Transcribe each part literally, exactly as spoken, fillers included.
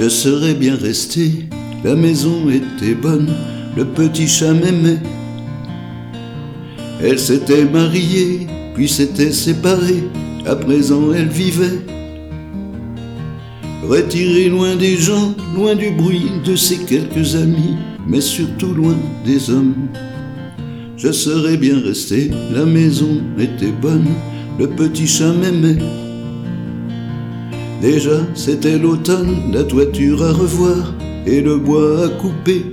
Je serais bien resté, la maison était bonne, le petit chat m'aimait. Elle s'était mariée, puis s'était séparée, à présent elle vivait retirée loin des gens, loin du bruit de ses quelques amis, mais surtout loin des hommes. Je serais bien resté, la maison était bonne, le petit chat m'aimait. Déjà c'était l'automne, la toiture à revoir et le bois à couper.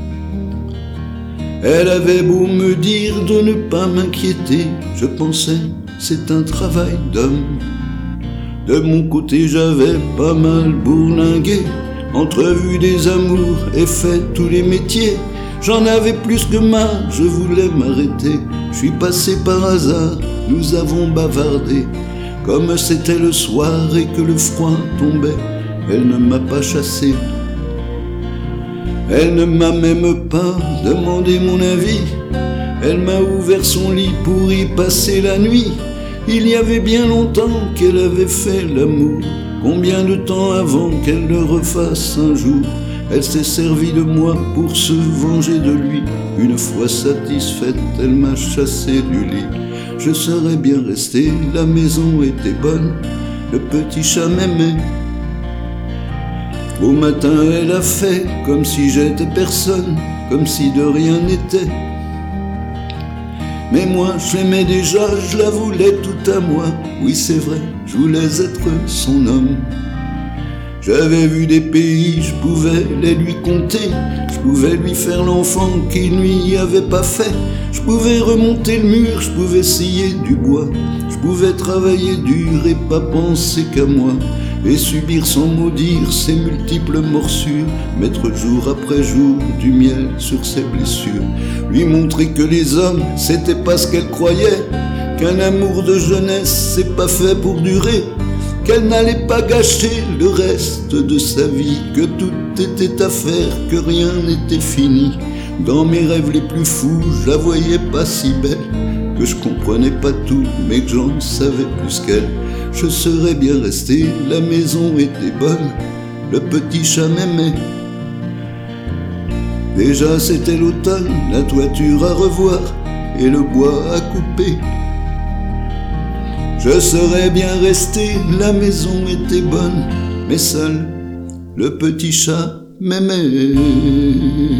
Elle avait beau me dire de ne pas m'inquiéter, je pensais c'est un travail d'homme. De mon côté j'avais pas mal bourlingué, entrevu des amours et fait tous les métiers. J'en avais plus que marre, je voulais m'arrêter. Je suis passé par hasard, nous avons bavardé. Comme c'était le soir et que le froid tombait, elle ne m'a pas chassé. Elle ne m'a même pas demandé mon avis. Elle m'a ouvert son lit pour y passer la nuit. Il y avait bien longtemps qu'elle avait fait l'amour. Combien de temps avant qu'elle le refasse un jour? Elle s'est servie de moi pour se venger de lui. Une fois satisfaite, elle m'a chassé du lit. Je serais bien resté, la maison était bonne, le petit chat m'aimait. Au matin elle a fait comme si j'étais personne, comme si de rien n'était. Mais moi je l'aimais déjà, je la voulais tout à moi. Oui c'est vrai, je voulais être son homme. J'avais vu des pays, je pouvais les lui compter. Je pouvais lui faire l'enfant qu'il lui avait pas fait. Je pouvais remonter le mur, je pouvais scier du bois. Je pouvais travailler dur et pas penser qu'à moi. Et subir sans maudire ses multiples morsures, mettre jour après jour du miel sur ses blessures. Lui montrer que les hommes, c'était pas ce qu'elle croyait, qu'un amour de jeunesse, c'est pas fait pour durer, qu'elle n'allait pas gâcher le reste de sa vie, que tout était à faire, que rien n'était fini. Dans mes rêves les plus fous, je la voyais pas si belle, que je comprenais pas tout, mais que j'en savais plus qu'elle. Je serais bien resté, la maison était bonne, le petit chat m'aimait. Déjà c'était l'automne, la toiture à revoir et le bois à couper. Je serais bien resté, la maison était bonne, mais seul, le petit chat m'aimait.